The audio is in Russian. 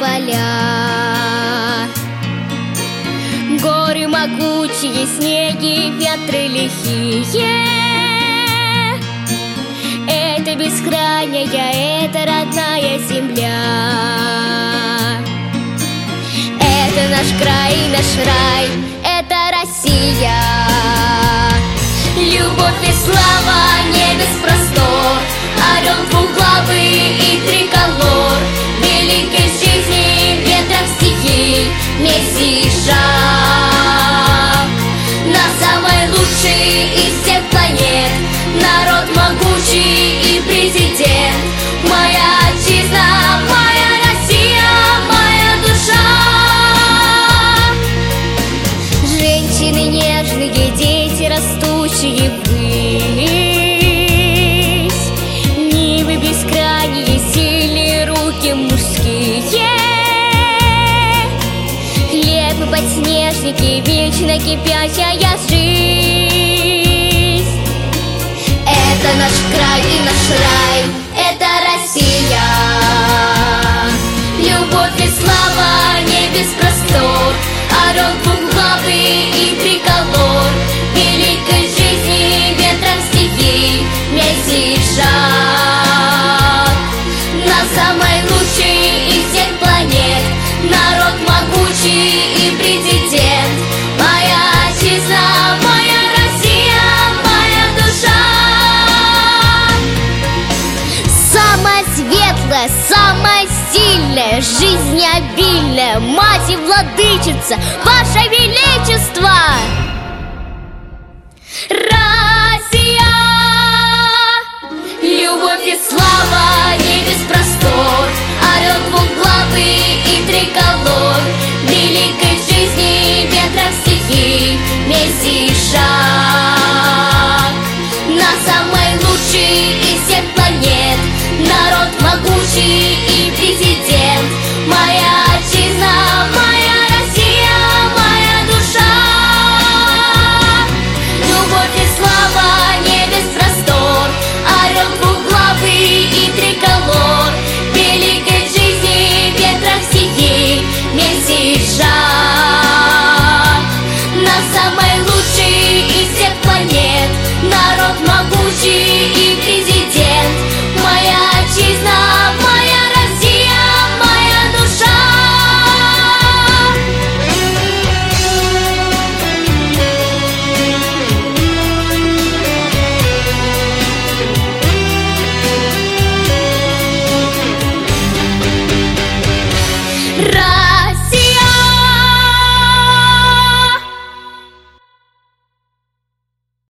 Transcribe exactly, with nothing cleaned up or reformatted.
поля. Горы могучие, снеги, ветры лихие. Это бескрайняя, это родная земля. Это наш край, наш рай, это Россия. Любовь и слава, не без простор, орел двуглавый и триколор, великой жизни, ветром стихий, вместе и шаг. На самой лучшей из всех планет, народ могучий и президент. Моя отчизна, моя Россия, моя душа. Женщины нежные, дети растущие ввысь, нивы бескрайние, сильные руки мужские. Хлеб и подснежники, вечно кипящая жизнь. Это наш край и наш рай, это Россия. Любовь и слава, не без простор, орел двуглавый и триколор, великой жизни, ветром стихий, вместе и шаг. На самой лучшей из всех планет, народ могучий и президент. Моя отчизна, моя Россия, моя душа. Самая светлая, самая сильная, жизнь обильная, мать и владычица, Ваше Величество!